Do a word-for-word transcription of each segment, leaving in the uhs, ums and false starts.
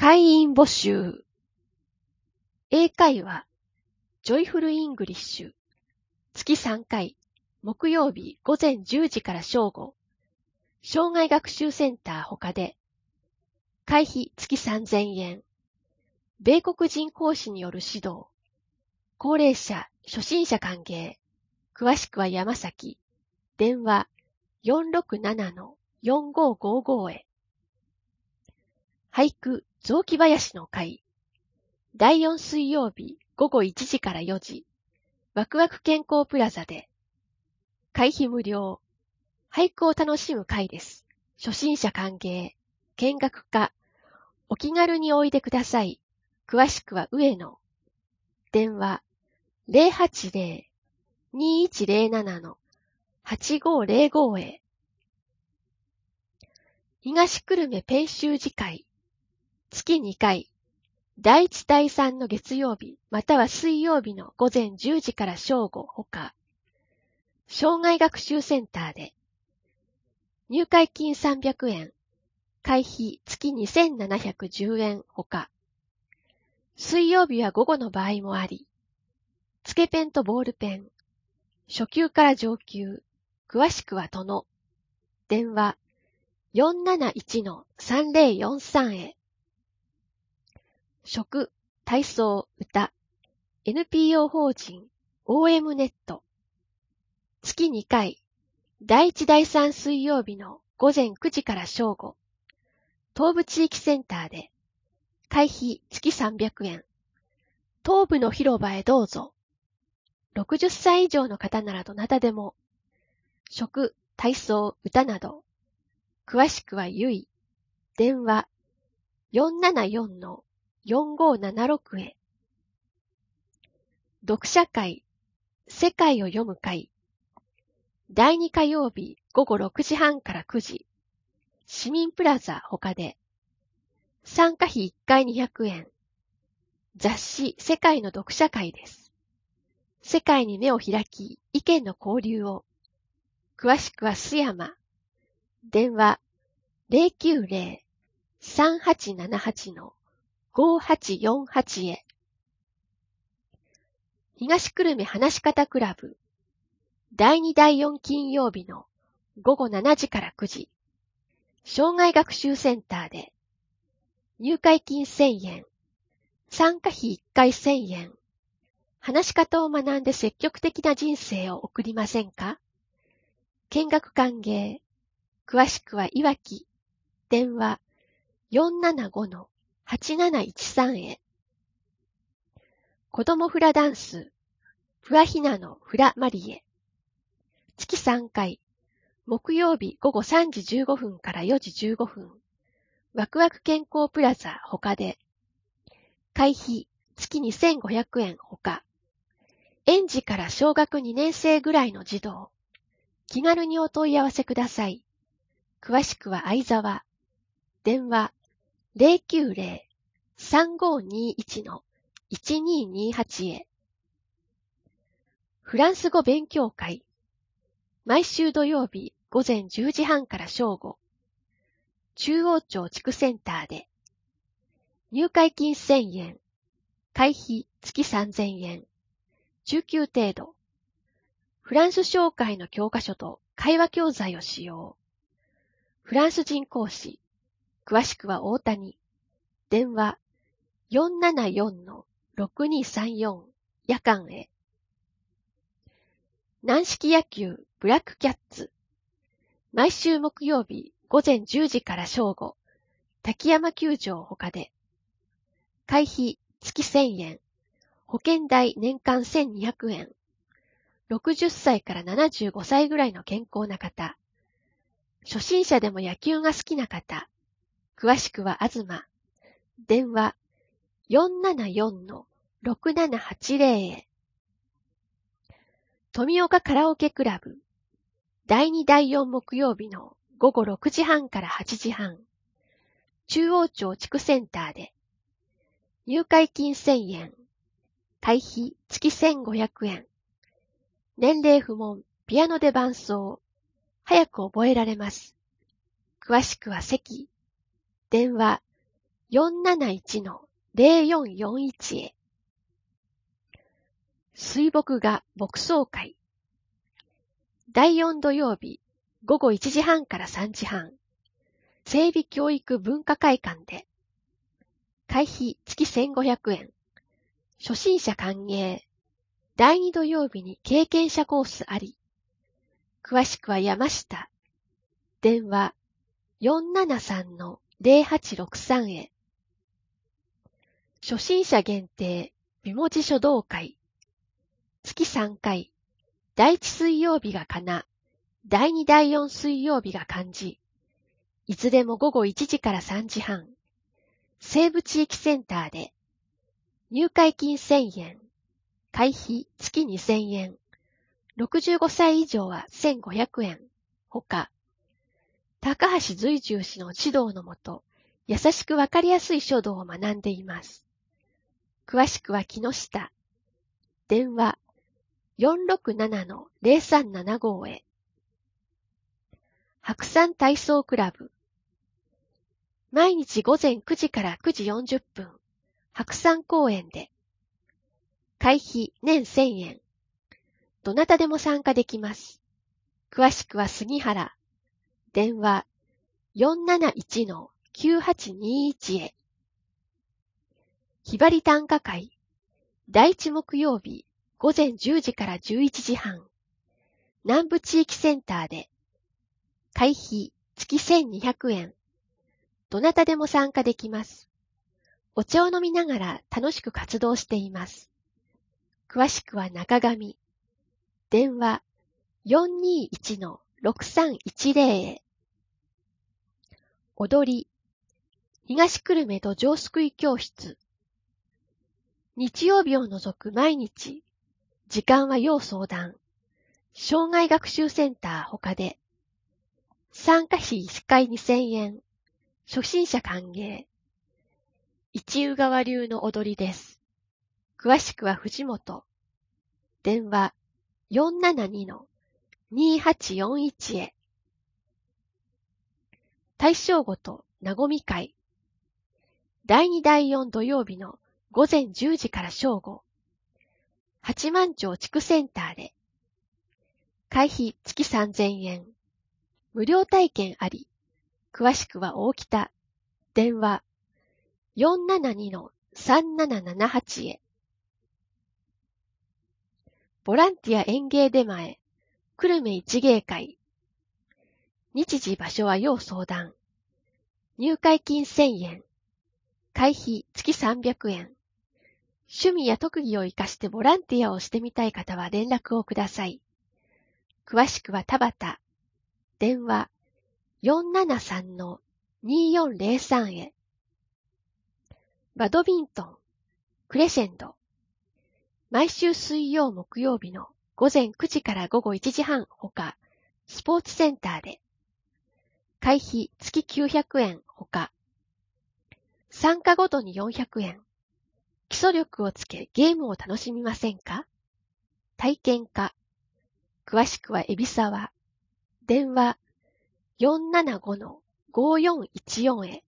会員募集。英会話、ジョイフルイングリッシュ。月さんかい、木曜日午前じゅうじから正午。障害学習センター他で。会費月さんぜんえん。米国人講師による指導。高齢者、初心者歓迎。詳しくは山崎。電話 よんろくななのよんごごご へ。俳句、雑木林の会。だいよん水曜日午後いちじからよじ。ワクワク健康プラザで。会費無料。俳句を楽しむ会です。初心者歓迎。見学か。お気軽においでください。詳しくは上野。電話 ゼロはちゼロ にいちゼロななのはちごゼロご へ。東久留米ペン習字会。月にかい。だいいちだいさんの月曜日または水曜日の午前じゅうじから正午ほか。障害学習センターで。入会金さんびゃくえん。会費月にせんななひゃくじゅうえんほか。水曜日は午後の場合もあり。つけペンとボールペン。初級から上級。詳しくは殿。電話 よんなないちのさんぜろよんさん へ。食、体操、歌。エヌピーオー 法人 オーエム ネット。月にかい。だいいちだいさん水曜日の午前くじから正午。東部地域センターで。会費月さんびゃくえん。東部の広場へどうぞ。ろくじゅっさい以上の方ならどなたでも。食、体操、歌など。詳しくはゆい。電話 よんななよんのよんごななろく へ。読者会。世界を読む会。だいに火曜日午後ろくじはんからくじ。市民プラザ他で。参加費いっかいにひゃくえん。雑誌世界の読者会です。世界に目を開き、意見の交流を。詳しくは須山。電話 ゼロきゅうゼロ さんはちななはちのごはちよんはち へ。東久留米話し方クラブ。だいにだいよん金曜日の午後しちじからくじ。障害学習センターで。入会金せんえん。参加費いっかいせんえん。話し方を学んで積極的な人生を送りませんか？見学歓迎。詳しくはいわき。電話 よんななごのはちなないちさん へ。子供フラダンス。フワヒナのフラマリエ。月さんかい。木曜日午後さんじじゅうごふんからよじじゅうごふん。ワクワク健康プラザ他で。会費月にせんごひゃくえんほか。園児から小学にねん生ぐらいの児童。気軽にお問い合わせください。詳しくは相沢。電話 ゼロきゅうゼロ さんごにいちのいちににはち へ。フランス語勉強会。毎週土曜日午前じゅうじはんから正午。中央町地区センターで。入会金せんえん。会費月さんぜんえん。中級程度。フランス紹介の教科書と会話教材を使用。フランス人講師。詳しくは大谷。電話 よんななよんのろくにさんよん 夜間へ。軟式野球ブラックキャッツ。毎週木曜日午前じゅうじから正午。滝山球場他で。会費月せんえん。保険代年間せんにひゃくえん。ろくじゅっさいからななじゅうごさいぐらいの健康な方。初心者でも野球が好きな方。詳しくは東。電話 よんななよんのろくななはちゼロ へ。富岡カラオケクラブ。だいにだいよん木曜日の午後ろくじはんからはちじはん。中央町地区センターで。入会金せんえん。会費月せんごひゃくえん。年齢不問、ピアノで伴奏。早く覚えられます。詳しくは席。電話よんなないちのゼロよんよんいち へ。水墨画牧草会。だいよん土曜日ごごいちじはんからさんじはん。整備教育文化会館で。会費月せんごひゃくえん。初心者歓迎。だいに土曜日に経験者コースあり。詳しくは山下。電話 よんななさんのゼロはちろくさん へ。初心者限定美文字書道会。月さんかい。だいいち水曜日がかな。だいにだいよん水曜日が漢字。いずれもごごいちじからさんじはん。西部地域センターで。入会金せんえん。会費月にせんえん。ろくじゅうごさい以上はせんごひゃくえん。ほか。高橋随重氏の指導のもと、優しくわかりやすい書道を学んでいます。詳しくは木下。電話 よんろくななのゼロさんななご へ。白山体操クラブ。毎日午前くじからくじよんじゅっぷん、白山公園で。会費年せんえん。どなたでも参加できます。詳しくは杉原。電話 よんなないちのきゅうはちにいち へ。ひばり短歌会。だいいち木曜日午前じゅうじからじゅういちじはん。南部地域センターで。会費月せんにひゃくえん。どなたでも参加できます。お茶を飲みながら楽しく活動しています。詳しくは中上。電話 よんにいちのろくさんいちゼロ へ。踊り。東久留米土壌すくい教室。日曜日を除く毎日。時間は要相談。障害学習センター他で。参加費いっかいにせんえん。初心者歓迎。一宇川流の踊りです。詳しくは藤本。電話 よんななにのにはちよんいち へ。大正ごとなごみ会。だいにだいよん土曜日の午前じゅうじから正午。八幡町地区センターで。会費月さんぜんえん。無料体験あり。詳しくは大北。電話 よんななにのさんななななはち へ。ボランティア園芸出前。久留米一芸会。日時場所は要相談。入会金せんえん。会費月さんびゃくえん。趣味や特技を活かしてボランティアをしてみたい方は連絡をください。詳しくは田畑。電話 よんななさんのによんゼロさん へ。バドミントン。クレシェンド。毎週水曜木曜日の午前くじからごごいちじはんほか、スポーツセンターで。会費月きゅうひゃくえんほか。参加ごとによんひゃくえん。基礎力をつけゲームを楽しみませんか？体験家。詳しくは海老沢。電話 よんななごのごよんいちよん へ。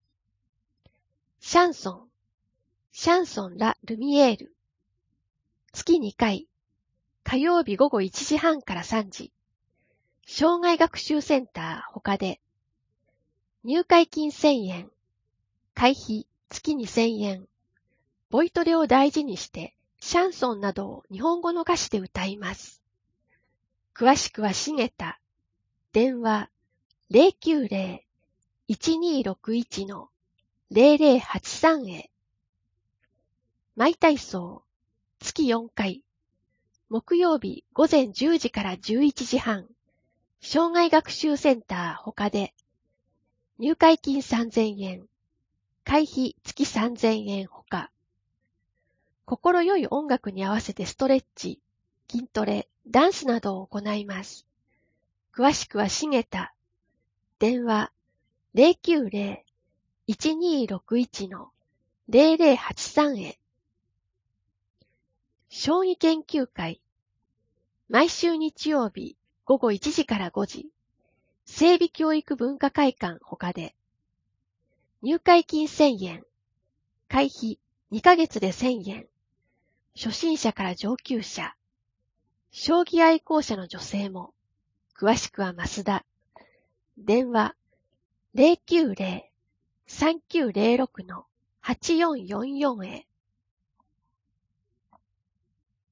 シャンソン。シャンソンラ・ルミエール。月にかい。火曜日ごごいちじはんからさんじ。障害学習センター他で。入会金せんえん。会費月にせんえん。ボイトレを大事にして、シャンソンなどを日本語の歌詞で歌います。詳しくは重田。電話 ゼロきゅうゼロ いちにろくいち のゼロゼロはちさん へ。マイ体操。月よんかい。木曜日午前じゅうじからじゅういちじはん。障害学習センター他で。入会金さんぜんえん。会費月さんぜんえんほか。心よい音楽に合わせてストレッチ、筋トレ、ダンスなどを行います。詳しくは重田。電話 ゼロきゅうゼロ いちにろくいち のゼロゼロはちさん へ。将棋研究会。毎週日曜日ごごいちじからごじ。整備教育文化会館他で。 入会金せんえん。会費にかげつでせんえん。初心者から上級者。将棋愛好者の女性も。詳しくは増田。電話 ゼロきゅうゼロ さんきゅうゼロろく はちよんよんよん へ。